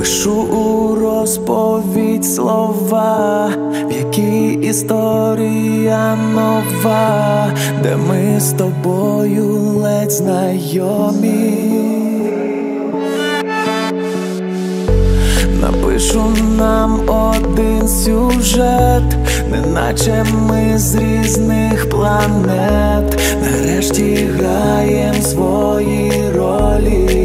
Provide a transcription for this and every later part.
Пишу у розповідь слова, в якій історія нова, де ми з тобою ледь знайомі. Напишу нам один сюжет, неначе ми з різних планет, нарешті граєм свої ролі.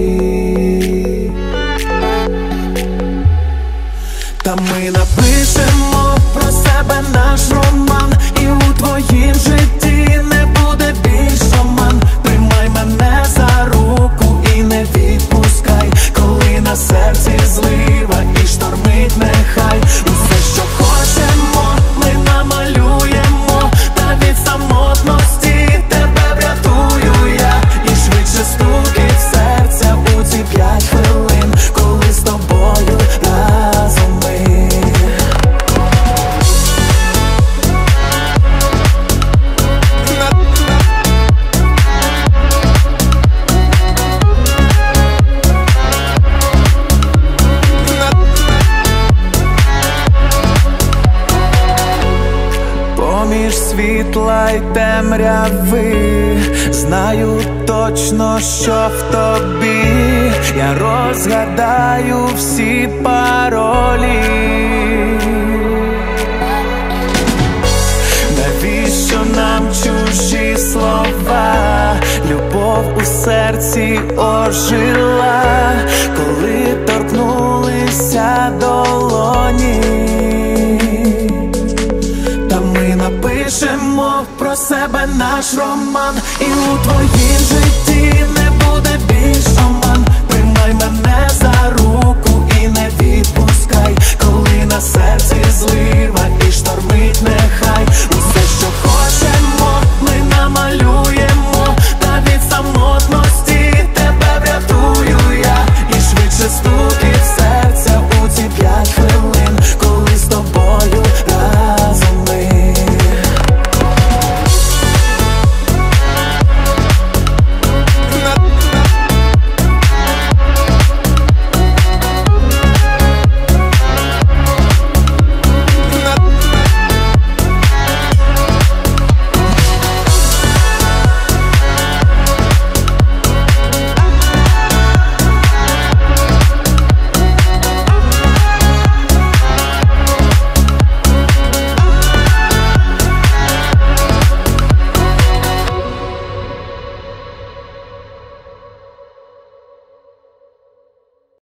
Та ми напишемо про себе наш роман, і у твоїм житті не буде більш оман. Тримай мене за руку і не відпускай, коли на серці злива і штормить нехай. Усе, що хочемо, ми намалюємо, та від самотності тебе врятую я. І швидше стукіт серця у ці 5 хвилин, коли з тобою разом ми. Поміж світла й темряви знаю точно, що в тобі я розгадаю всі паролі. Навіщо нам чужі слова? Любов у серці ожила, коли торкнулися долоні. Напишемо про себе наш роман, і у твоїй